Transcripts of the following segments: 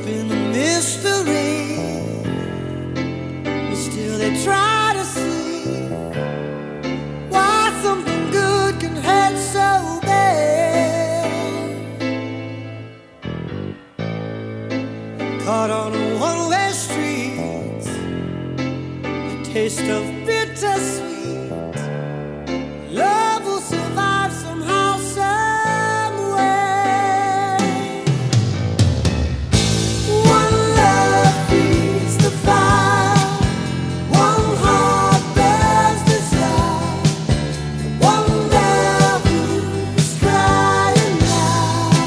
in the mystery, but still they try to see why something good can hurt so bad. Caught on a one-way street, a taste of bittersweet. Love will survive somehow, some way. One love feeds the fire, one heart burns desire, one love who's crying now.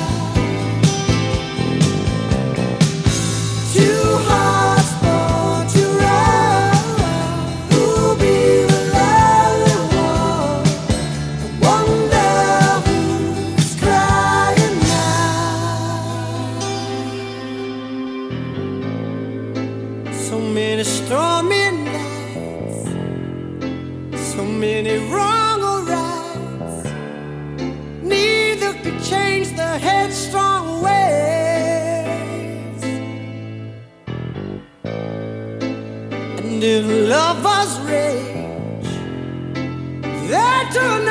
Two hearts born to run, who'll be the lonely one? One love who's crying now. So many stormy nights, so many wrong or rights. Neither could change the headstrong ways. And if lovers rage, they turn